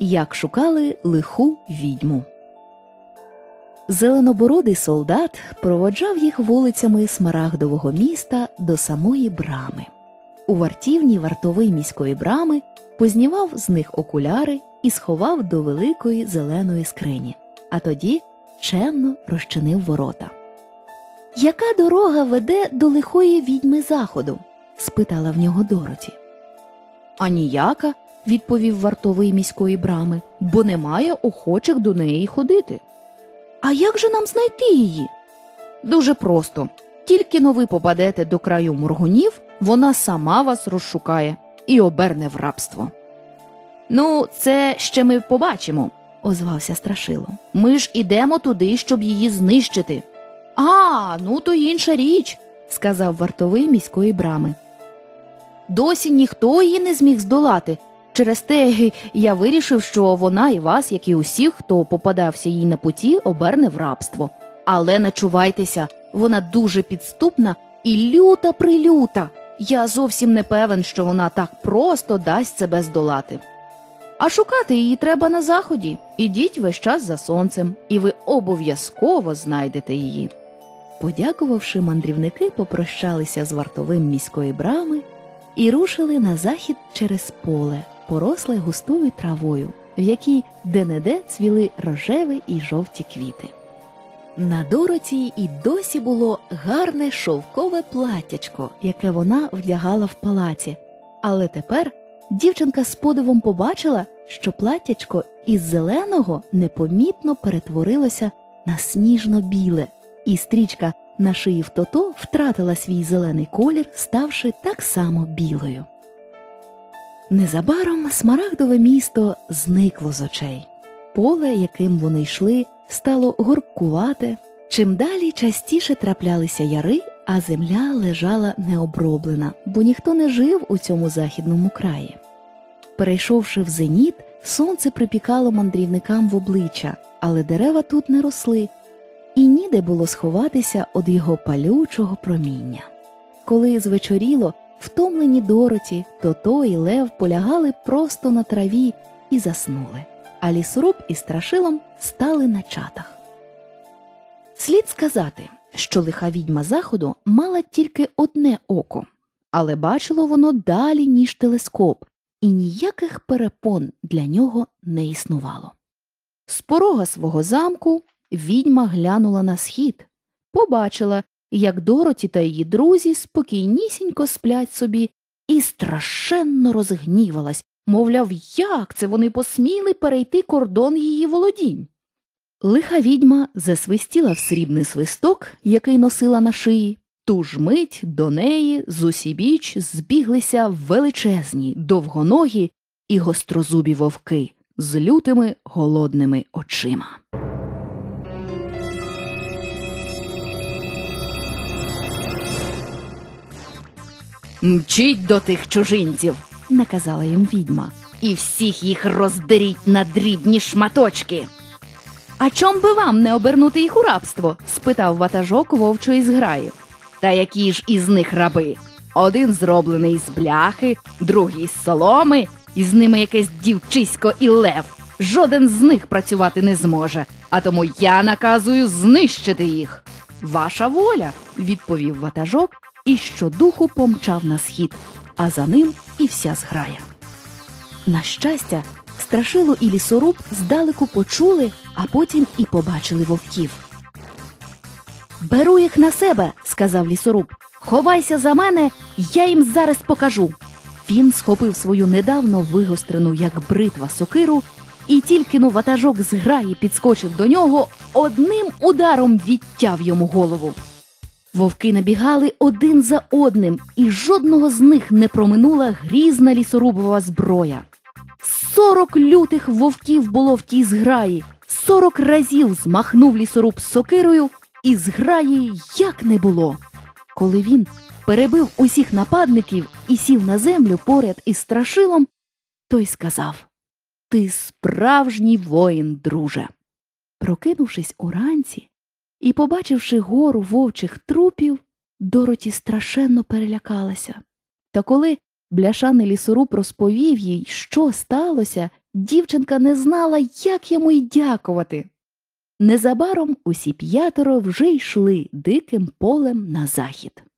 Як шукали лиху відьму. Зеленобородий солдат проводжав їх вулицями Смарагдового міста до самої брами. У вартівні вартовий міської брами познімав з них окуляри і сховав до великої зеленої скрині, а тоді чемно розчинив ворота. «Яка дорога веде до лихої відьми заходу?» – спитала в нього Дороті. «А ніяка», – відповів вартовий міської брами, – «бо немає охочих до неї ходити». «А як же нам знайти її?» «Дуже просто. Тільки-но ви попадете до краю моргунів, вона сама вас розшукає і оберне в рабство». «Ну, це ще ми побачимо», – озвався Страшило. «Ми ж ідемо туди, щоб її знищити». «А, ну то інша річ», – сказав вартовий міської брами. «Досі ніхто її не зміг здолати. Через те я вирішив, що вона і вас, як і усіх, хто попадався їй на путі, оберне в рабство. Але не чувайтеся, вона дуже підступна і люта-прилюта. Я зовсім не певен, що вона так просто дасть себе здолати. А шукати її треба на заході. Ідіть весь час за сонцем, і ви обов'язково знайдете її». Подякувавши, мандрівники попрощалися з вартовим міської брами і рушили на захід через поле, поросле густою травою, в якій де-не-де цвіли рожеві і жовті квіти. На Дороті і досі було гарне шовкове платтячко, яке вона вдягала в палаці. Але тепер дівчинка з подивом побачила, що платтячко із зеленого непомітно перетворилося на сніжно-біле, і стрічка на шиї в Тото втратила свій зелений колір, ставши так само білою. Незабаром Смарагдове місто зникло з очей. Поле, яким вони йшли, стало горбкувате. Чим далі частіше траплялися яри, а земля лежала необроблена, бо ніхто не жив у цьому західному краї. Перейшовши в зеніт, сонце припікало мандрівникам в обличчя, але дерева тут не росли, і ніде було сховатися від його палючого проміння. Коли звечоріло, втомлені Дороті, Тото і Лев полягали просто на траві і заснули, а Лісоруб із Страшилом стали на чатах. Слід сказати, що лиха відьма заходу мала тільки одне око, але бачило воно далі, ніж телескоп, і ніяких перепон для нього не існувало. З порога свого замку відьма глянула на схід, побачила, як Дороті та її друзі спокійнісінько сплять собі, і страшенно розгнівалась, мовляв, як це вони посміли перейти кордон її володінь. Лиха відьма засвистіла в срібний свисток, який носила на шиї. Ту ж мить до неї зусібіч збіглися величезні, довгоногі і гострозубі вовки з лютими голодними очима. «Мчіть до тих чужинців», – наказала їм відьма, – «і всіх їх роздеріть на дрібні шматочки». «А чом би вам не обернути їх у рабство?» – спитав ватажок вовчої зграї. «Та які ж із них раби? Один зроблений з бляхи, другий з соломи, і з ними якесь дівчисько і лев. Жоден з них працювати не зможе, а тому я наказую знищити їх». «Ваша воля», – відповів ватажок, і щодуху помчав на схід, а за ним і вся зграя. На щастя, Страшило і Лісоруб здалеку почули, а потім і побачили вовків. «Беру їх на себе», – сказав Лісоруб. «Ховайся за мене, я їм зараз покажу». Він схопив свою недавно вигострену, як бритва, сокиру, і тільки-но ватажок зграї підскочив до нього, одним ударом відтяв йому голову. Вовки набігали один за одним, і жодного з них не проминула грізна лісорубова зброя. 40 лютих вовків було в тій зграї, 40 разів змахнув лісоруб сокирою, і зграї як не було. Коли він перебив усіх нападників і сів на землю поряд із Страшилом, той сказав: «Ти справжній воїн, друже». Прокинувшись уранці і побачивши гору вовчих трупів, Дороті страшенно перелякалася. Та коли бляшаний лісоруб розповів їй, що сталося Дівчинка не знала, як йому й дякувати. Незабаром усі 5 вже йшли диким полем на захід.